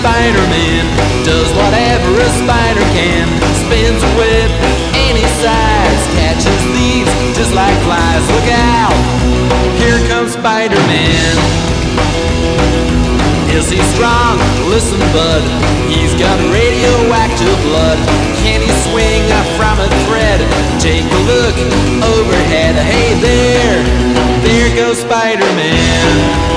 Spider-Man does whatever a spider can. Spins a web any size, catches thieves just like flies. Look out, here comes Spider-Man. Is he strong? Listen, bud, he's got radioactive blood. Can he swing from a thread? Take a look overhead. Hey there goes Spider-Man.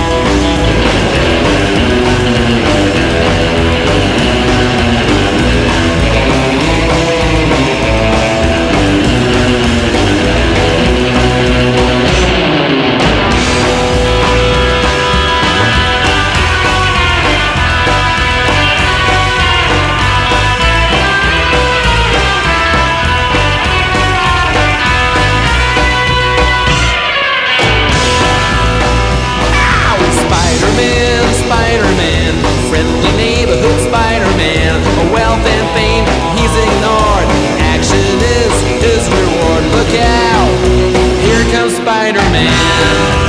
Spider-Man, friendly neighborhood Spider-Man. Wealth and fame, he's ignored. Action is his reward. Look out, here comes Spider-Man.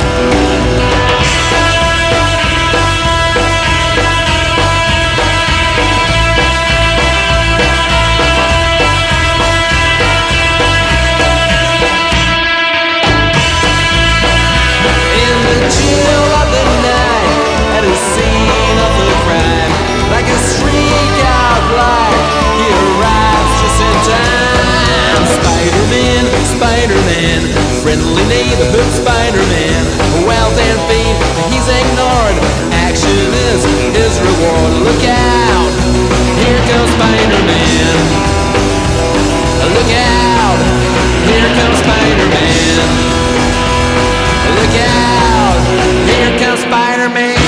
Spider-Man, friendly neighborhood Spider-Man. Wealth and fame, he's ignored. Action is his reward. Look out, here comes Spider-Man. Look out, here comes Spider-Man. Look out, here comes Spider-Man.